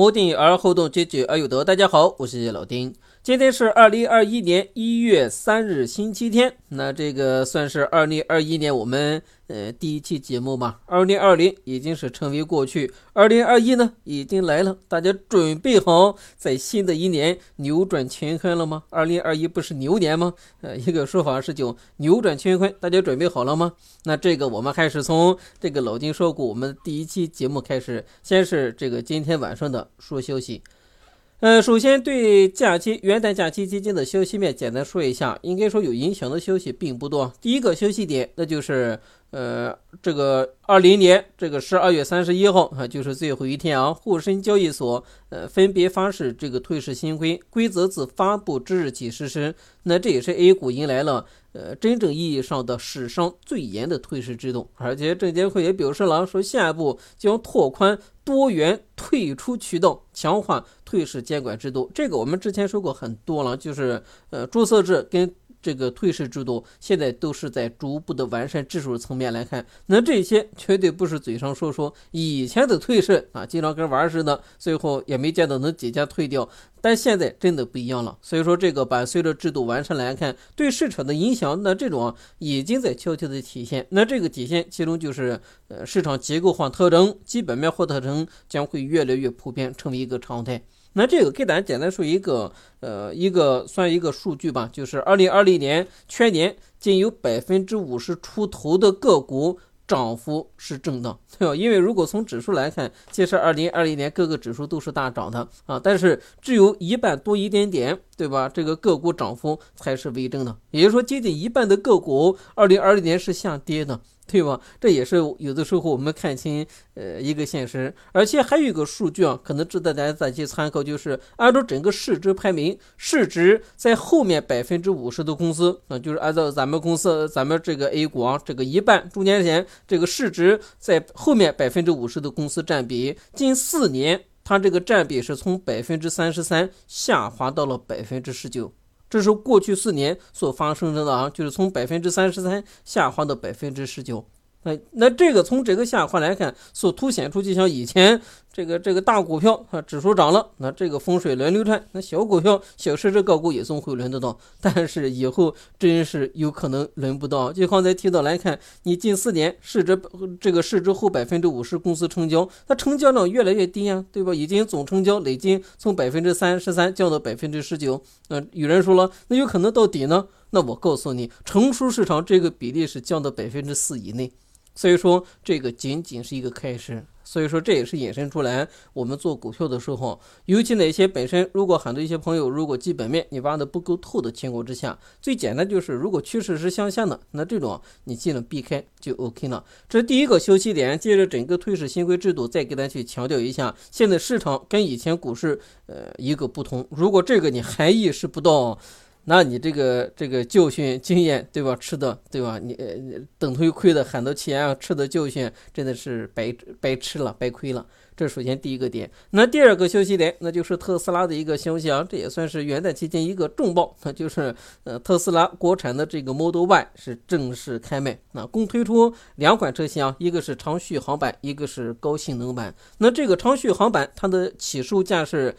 摩定而后动，结局而有得。大家好，我是老丁。今天是2021年1月3日星期天，那这个算是2021年我们第一期节目嘛。2020已经是成为过去，2021呢已经来了，大家准备好在新的一年扭转乾坤了吗？2021不是牛年吗？一个说法是就扭转乾坤，大家准备好了吗？那这个我们还是从这个老丁说过我们第一期节目开始，先是这个今天晚上的说消息。首先对元旦假期基金的消息面简单说一下，应该说有影响的消息并不多。第一个消息点，那就是这个20年这个12月31号就是最后一天啊，沪深交易所分别发示这个退市新规则自发布之日起实施。那这也是 A 股迎来了真正意义上的史上最严的退市制度，而且证监会也表示了，说下一步将拓宽多元退出渠道，强化退市监管制度。这个我们之前说过很多了，就是注册制跟这个退市制度现在都是在逐步的完善，技术层面来看，那这些绝对不是嘴上说，以前的退市经常跟玩似的，最后也没见到能几家退掉，但现在真的不一样了。所以说这个随着制度完善来看，对市场的影响，那这种已经在悄悄的体现。那这个体现其中就是市场结构化特征、基本面或特征将会越来越普遍，成为一个常态。那这个给大家简单说一个算一个数据吧，就是2020年全年仅有50%出头的个股涨幅是正的，对吧？因为如果从指数来看，其实2020年各个指数都是大涨的但是只有一半多一点点，对吧？这个个股涨幅才是为正的，也就是说接近一半的个股2020年是下跌的，对吧？这也是有的时候我们看清一个现实。而且还有一个数据可能值得大家再去参考，就是按照整个市值排名，市值在后面50%的公司就是按照咱们公司咱们这个 A 股这个一半中间人这个市值在后面50%的公司占比，近4年它这个占比是从33%下滑到了19%。这是过去4年所发生的就是从33%下滑到19%。那这个从这个下滑来看，所凸显出就像以前这个大股票指数涨了，那这个风水轮流转，那小股票小市值个股也总会轮得到，但是以后真是有可能轮不到。就刚才提到来看，你近4年市值后50%公司成交，它成交量越来越低对吧？已经总成交累计从33%降到19%。有人说了，那有可能到底呢？那我告诉你，成熟市场这个比例是降到4%以内。所以说这个仅仅是一个开始，所以说这也是引申出来我们做股票的时候，尤其那些本身如果很多一些朋友如果基本面你挖的不够透的情况之下，最简单就是如果趋势是向下的，那这种你尽量避开就 OK 了。这是第一个休息点。接着整个退市新规制度再给大家去强调一下，现在市场跟以前股市一个不同，如果这个你还意识不到，那你这个教训经验对吧，吃的对吧，你等同于亏的很多钱吃的教训真的是白吃了白亏了。这首先第一个点。那第二个消息点，那就是特斯拉的一个消息这也算是元旦期间一个重磅，那就是特斯拉国产的这个 Model Y 是正式开卖，共推出2款车型一个是长续航版，一个是高性能版。那这个长续航版它的起售价是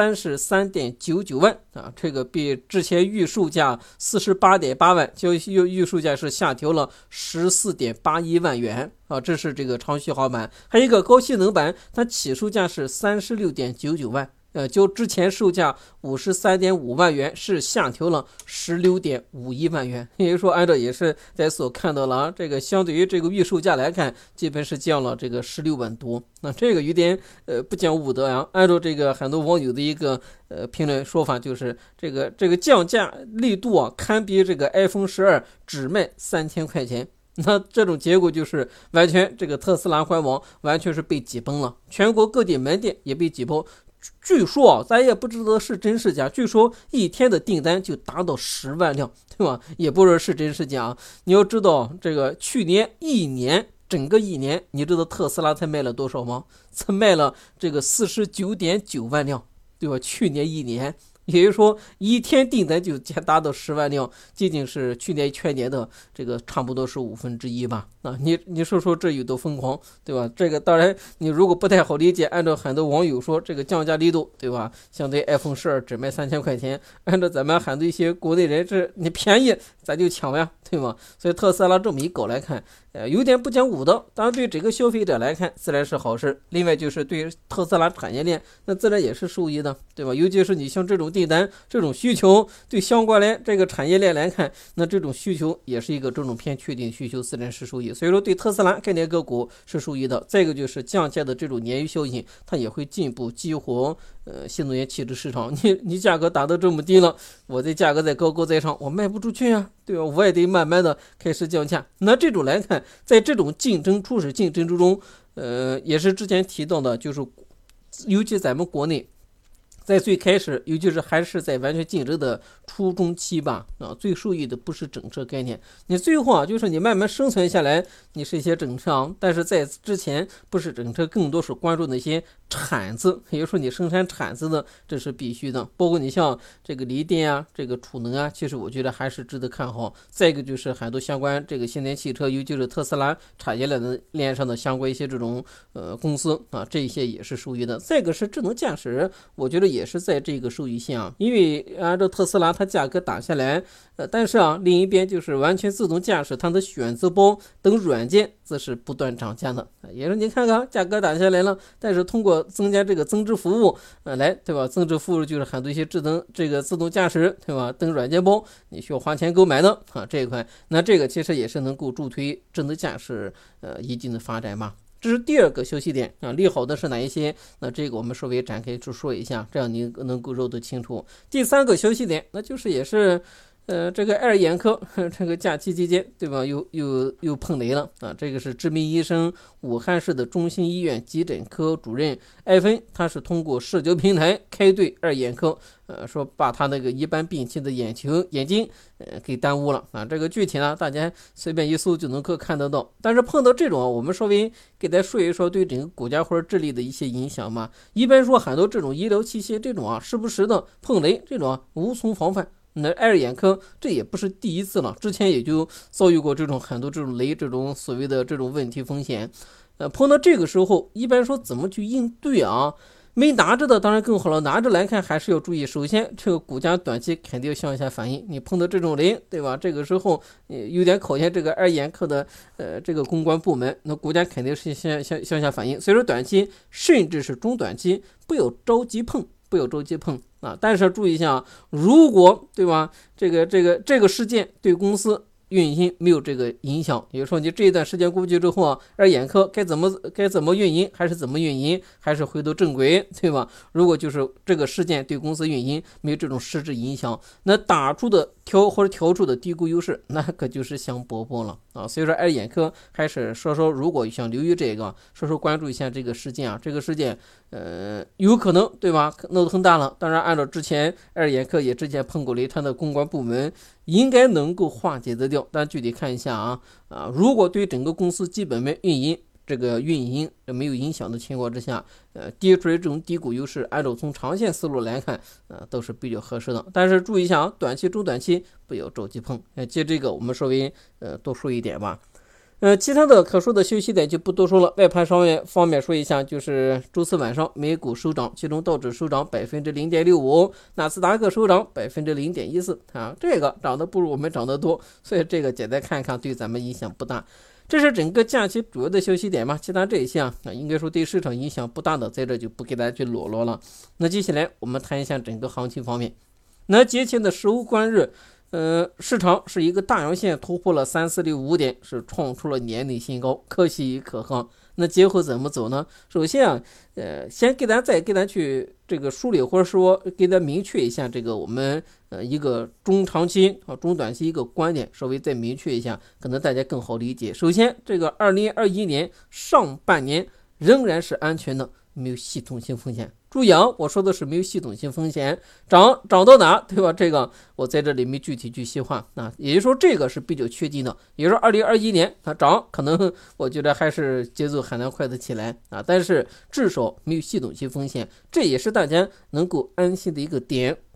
33.99万这个比之前预售价48.8万，就预售价是下调了14.81万元这是这个长续航版。还有一个高性能版，它起售价是36.99万，就之前售价53.5万元是下调了16.51万元，也就是说按照也是在所看到了这个相对于这个预售价来看，基本是降了这个16万多。那这个有点不讲武德按照这个很多网友的一个评论说法，就是这个降价力度堪比这个 iPhone 12只卖3000块钱。那这种结果就是完全这个特斯拉官网完全是被挤崩了，全国各地门店也被挤爆。据说咱也不知道是真是假，据说一天的订单就达到10万辆，对吧？也不知道是真是假。你要知道这个去年整个一年，你知道特斯拉才卖了多少吗？才卖了这个49.9万辆，对吧？去年一年也就是说一天订单就达到10万辆，仅仅是去年全年的这个差不多是1/5吧。你说这有多疯狂，对吧？这个当然你如果不太好理解，按照很多网友说这个降价力度，对吧？相对 iPhone 12只卖3000块钱，按照咱们很多一些国内人是你便宜咱就抢呀，对吗？所以特斯拉这么一搞来看，有点不讲武德。当然对这个消费者来看自然是好事，另外就是对特斯拉产业链那自然也是受益的，对吧？尤其是你像这种订单这种需求，对相关联这个产业链来看，那这种需求也是一个这种偏确定需求，自然是受益。所以说对特斯拉概念个股是受益的。再一个就是降价的这种鲶鱼效应，它也会进一步激活新能源汽车市场。你价格打得这么低了，我这价格再高高在上，我卖不出去啊，对吧？我也得慢慢的开始降价。那这种来看，在这种初始竞争之中，也是之前提到的，就是尤其咱们国内在最开始，尤其是还是在完全竞争的初中期吧，最受益的不是整车概念，你最后就是你慢慢生存下来，你是一些整车，但是在之前不是整车，更多是关注那些产子，也就是说你生产产子的，这是必须的。包括你像这个锂电啊，这个储能啊，其实我觉得还是值得看好。再一个就是很多相关这个新能源汽车，尤其是特斯拉产业链上的相关一些这种公司啊，这些也是受益的。再一个是智能驾驶，我觉得也是在这个受益线啊，因为按照特斯拉它价格打下来，但是另一边就是完全自动驾驶，它的选择包等软件则是不断涨价的。也是你看看价格打下来了，但是通过增加这个增值服务来，对吧？增值服务就是很多一些这个自动驾驶，对吧？等软件包你需要花钱购买的这一块，那这个其实也是能够助推智能驾驶一定的发展嘛。这是第二个休息点利好的是哪一些？那这个我们稍微展开去说一下，这样你能够肉得清楚。第三个休息点，那就是也是这个爱尔眼科这个假期期间，对吧？又碰雷了啊！这个是知名医生，武汉市的中心医院急诊科主任艾芬，他是通过社交平台开对爱尔眼科，说把他那个一般病期的眼睛给耽误了啊！这个具体呢，大家随便一搜就能够看得到。但是碰到这种我们稍微给大家说一说对整个国家或者治理的一些影响嘛。一般说很多这种医疗器械这种时不时的碰雷，这种无从防范。那爱尔眼科这也不是第一次了，之前也就遭遇过很多这种雷，这种所谓的这种问题风险。碰到这个时候，一般说怎么去应对啊？没拿着的当然更好了，拿着来看还是要注意。首先，这个股价短期肯定要向下反应，你碰到这种雷，对吧？这个时候有点考验这个爱尔眼科的这个公关部门，那股价肯定是向下反应。所以说短期甚至是中短期不要着急碰。啊！但是注意一下，如果对吧，这个事件对公司运营没有这个影响，也就是说你这一段时间过去之后爱尔眼科该怎么运营还是怎么运营，还是回到正轨，对吧？如果就是这个事件对公司运营没有这种实质影响，那打出的调出的低估优势，那可就是香饽饽了啊！所以说爱尔眼科还是说如果想留意这个，说关注一下这个事件这个事件有可能对吧闹得很大了。当然按照之前爱尔眼科也之前碰过雷，他的公关部门应该能够化解得掉，但具体看一下如果对整个公司基本面运营没有影响的情况之下，跌出来这种低估优势，按照从长线思路来看都是比较合适的。但是注意一下短期中短期不要着急碰。接这个我们稍微多说一点吧。其他的可说的休息点就不多说了。外盘方面说一下，就是周四晚上美股收涨，其中道指收涨 0.65%， 纳斯达克收涨 0.14% 这个涨得不如我们涨得多，所以这个简单看看对咱们影响不大。这是整个假期主要的休息点嘛，其他这一些应该说对市场影响不大的，在这就不给大家去啰啰了。那接下来我们谈一下整个行情方面。那节前的15关日市场是一个大阳线突破了3465点，是创出了年内新高，可喜可贺。那节后怎么走呢？首先先给大家去这个梳理，或者说给大家明确一下这个我们一个中长期中短期一个观点，稍微再明确一下，可能大家更好理解。首先，这个2021年上半年仍然是安全的，没有系统性风险。注意我说的是没有系统性风险，涨到哪，对吧？这个我在这里没具体去细化也就是说这个是比较确定的。也就是说2021年它涨，可能我觉得还是节奏很难快得起来但是至少没有系统性风险，这也是大家能够安心的一个点。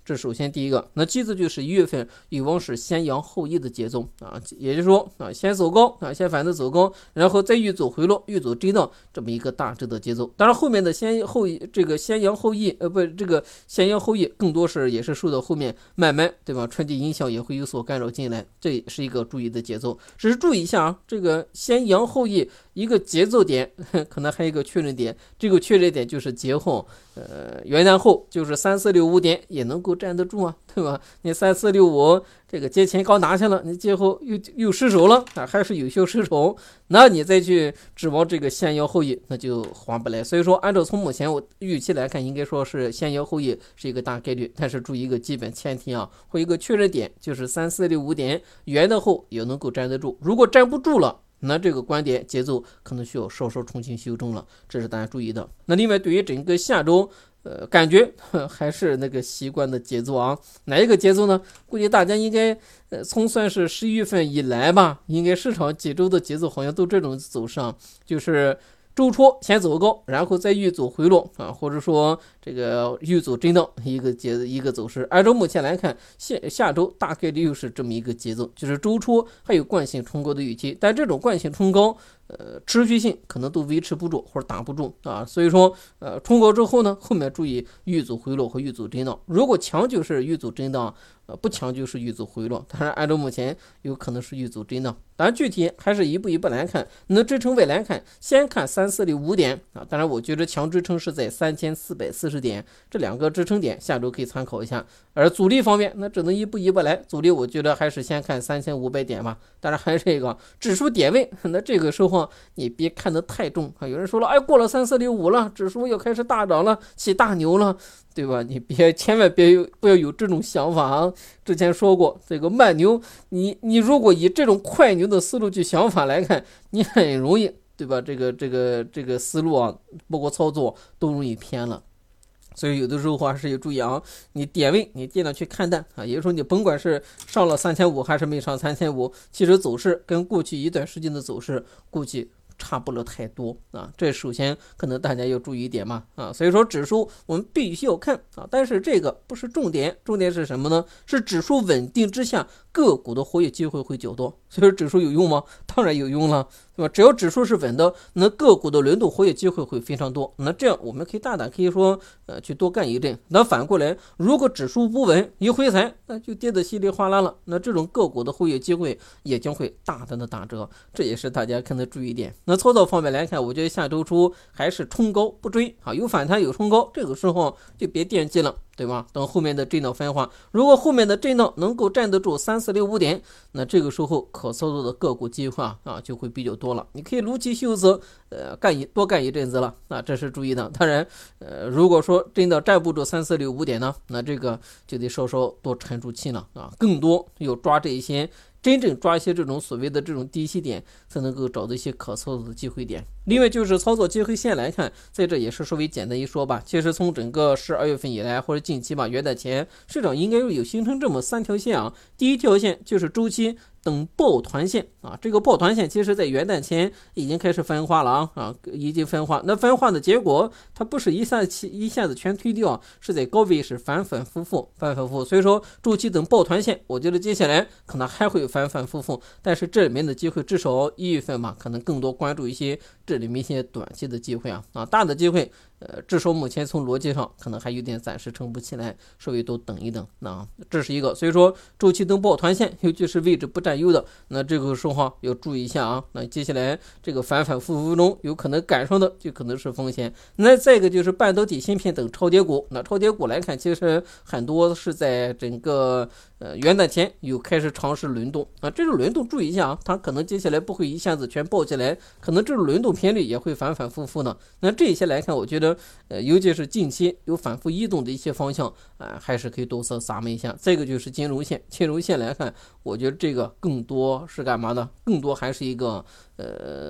这首先第一个。那其次就是1月份有望是先扬后抑的节奏啊，也就是说先走高啊，先反的走高，然后再遇阻回落，遇阻震荡这么一个大致的节奏。当然后面的先扬后抑这个先扬后抑更多是也是受到后面慢慢对吧春季影响也会有所干扰进来，这也是一个注意的节奏。只是注意一下啊，这个先扬后抑一个节奏点，可能还有一个确认点，这个确认点就是节后元旦后就是3465点也能够站得住啊，对吧？你3465这个节前刚拿下了，你节后又失手了啊，还是有效失手，那你再去指望这个先扬后抑，那就划不来。所以说按照从目前我预期来看，应该说是先扬后抑是一个大概率，但是注意一个基本前提啊，或一个确认点就是3465点元旦后也能够站得住，如果站不住了，那这个观点节奏可能需要稍稍重新修正了，这是大家注意的。那另外对于整个下周感觉还是那个习惯的节奏啊，哪一个节奏呢？估计大家应该从算是11月份以来吧，应该市场几周的节奏好像都这种走上，就是周初先走高，然后再遇阻回落啊，或者说这个遇阻震荡一个走势。按照目前来看，下周大概率又是这么一个节奏，就是周初还有惯性冲高的预期，但这种惯性冲高持续性可能都维持不住或者打不住啊，所以说冲高之后呢，后面注意遇阻回落和遇阻震荡，如果强就是遇阻震荡，不强就是遇阻回落，当然按照目前有可能是遇阻震荡，当然具体还是一步一步来看。那支撑位来看，先看3465点啊，当然我觉得强支撑是在3440点，这两个支撑点下周可以参考一下。而阻力方面，那只能一步一步来，阻力我觉得还是先看3500点吧，当然还是这个指数点位，那这个时候你别看得太重啊。有人说了，哎，过了3465了，指数要开始大涨了，起大牛了，对吧？你千万不要有这种想法啊！之前说过，这个慢牛，你如果以这种快牛的思路去想法来看，你很容易，对吧？这个思路啊，包括操作都容易偏了。所以有的时候还是要注意啊，你点位你尽量去看淡啊，也就是说你甭管是上了3500还是没上3500，其实走势跟过去一段时间的走势估计差不了太多啊，这首先可能大家要注意一点嘛啊，所以说指数我们必须要看啊，但是这个不是重点，重点是什么呢？是指数稳定之下个股的活跃机会会较多。所以说指数有用吗？当然有用了，对吧？只要指数是稳的，那个股的轮动活跃机会会非常多。那这样我们可以大胆可以说去多干一阵。那反过来，如果指数不稳一回踩，那就跌得稀里哗啦了，那这种个股的活跃机会也将会大胆的打折，这也是大家可能注意一点。那操作方面来看，我觉得下周初还是冲高不追啊，有反弹有冲高，这个时候就别惦记了，对吧？等后面的震荡分化，如果后面的震荡能够站得住3465点，那这个时候可操作的个股机会啊就会比较多了，你可以撸起袖子多干一阵子了啊，这是注意的。当然如果说真的站不住3465点呢，那这个就得稍稍多沉住气了啊，更多要抓这一些真正抓一些这种所谓的这种低吸点，才能够找到一些可操作的机会点。另外就是操作机会线来看，在这也是稍微简单一说吧。其实从整个12月份以来，或者近期吧，元旦前市场应该有形成这么3条线啊。第一条线就是周期等抱团线啊，这个抱团线其实在元旦前已经开始分化了啊，已经分化。那分化的结果，它不是一下子全推掉，是在高位是反反复复。所以说周期等抱团线，我觉得接下来可能还会反复，但是这里面的机会至少1月份嘛，可能更多关注一些这里面一些短期的机会啊，大的机会至少目前从逻辑上可能还有点暂时撑不起来，稍微都等一等这是一个。所以说周期等抱团线，尤其是位置不占优的，那这个时候要注意一下啊。那接下来这个反复中有可能赶上的就可能是风险。那再一个就是半导体芯片等超跌股，那超跌股来看，其实很多是在整个元旦前有开始尝试轮动啊，这种轮动注意一下啊，它可能接下来不会一下子全爆起来，可能这种轮动频率也会反复的。那这些来看，我觉得尤其是近期有反复移动的一些方向还是可以多色撒们一下。这个就是金融线来看，我觉得这个更多是干嘛呢？更多还是一个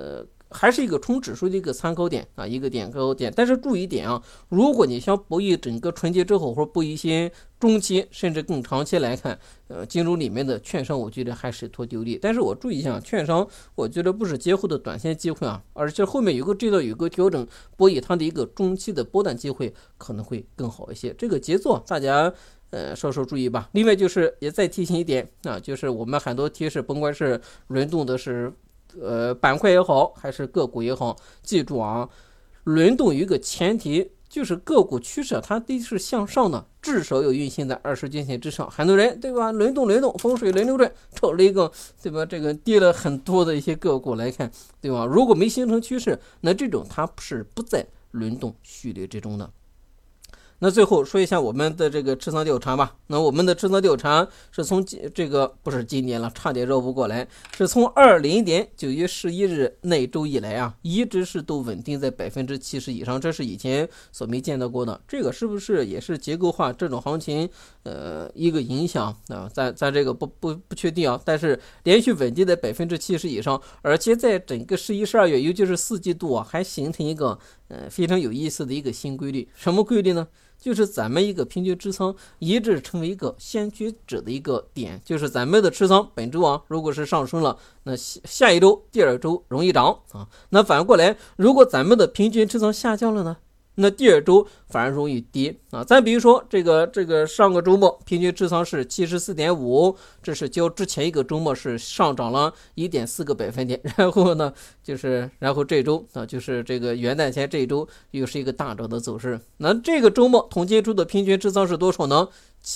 还是一个冲指数的一个参考点啊，一个点高点。但是注意一点啊，如果你想博弈整个春节之后，或者博弈一些中期甚至更长期来看，金融里面的券商我觉得还是脱丢力。但是我注意一下，券商我觉得不是节后的短线机会啊，而是后面有个调整，博弈它的一个中期的波段机会可能会更好一些。这个节奏大家稍稍注意吧。另外就是也再提醒一点啊，就是我们很多提示，甭管是轮动的是板块也好，还是个股也好，记住啊，轮动有一个前提，就是个股趋势它得是向上的，至少要运行在20均线之上。很多人对吧，轮动风水轮流转，找了一个对吧，这个跌了很多的一些个股来看，对吧？如果没形成趋势，那这种它是不在轮动序列之中的。那最后说一下我们的这个持仓调查吧。那我们的持仓调查是从这个不是今年了，差点绕不过来，是从20年9月11日那周以来啊，一直是都稳定在70%以上，这是以前所没见到过的。这个是不是也是结构化这种行情一个影响啊？咱这个不确定啊，但是连续稳定在70%以上，而且在整个11、12月，尤其是4季度啊，还形成一个非常有意思的一个新规律。什么规律呢？就是咱们一个平均持仓一直成为一个先觉者的一个点，就是咱们的持仓本周啊，如果是上升了，那下一周、第2周容易涨啊。那反过来，如果咱们的平均持仓下降了呢，那第2周反而容易跌啊。咱比如说这个上个周末平均持仓是 74.5， 这是较之前一个周末是上涨了 1.4个百分点。然后这周啊，就是这个元旦前这一周又是一个大涨的走势。那这个周末统计出的平均持仓是多少呢？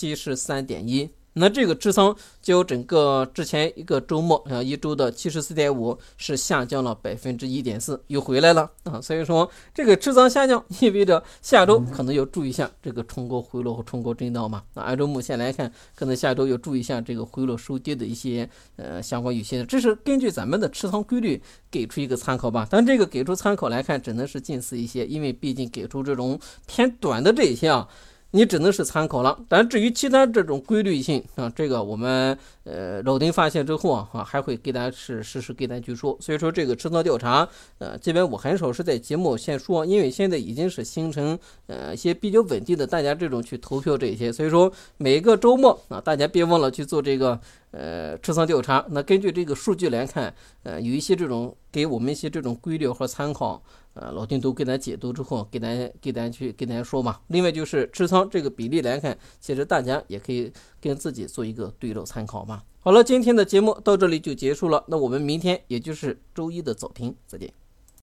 73.1。那这个持仓就整个之前一个周末一周的 74.5 是下降了 1.4%， 又回来了啊。所以说这个持仓下降意味着下周可能要注意一下这个冲高回落和冲高震荡嘛。那按照目前来看，可能下周要注意一下这个回落收跌的一些相关预期，这是根据咱们的持仓规律给出一个参考吧。但这个给出参考来看，只能是近似一些，因为毕竟给出这种偏短的这些啊，你只能是参考了。但至于其他这种规律性啊，这个我们老丁发现之后啊，还会给大家实时给大家去说。所以说这个持仓调查这边我很少是在节目先说，因为现在已经是形成一些比较稳定的大家这种去投票这些。所以说每个周末啊，大家别忘了去做这个持仓调查。那根据这个数据来看，有一些这种给我们一些这种规律和参考，老丁都给大家解读之后，给大家说嘛。另外就是持仓这个比例来看，其实大家也可以跟自己做一个对照参考嘛。好了，今天的节目到这里就结束了，那我们明天也就是周一的早评再见。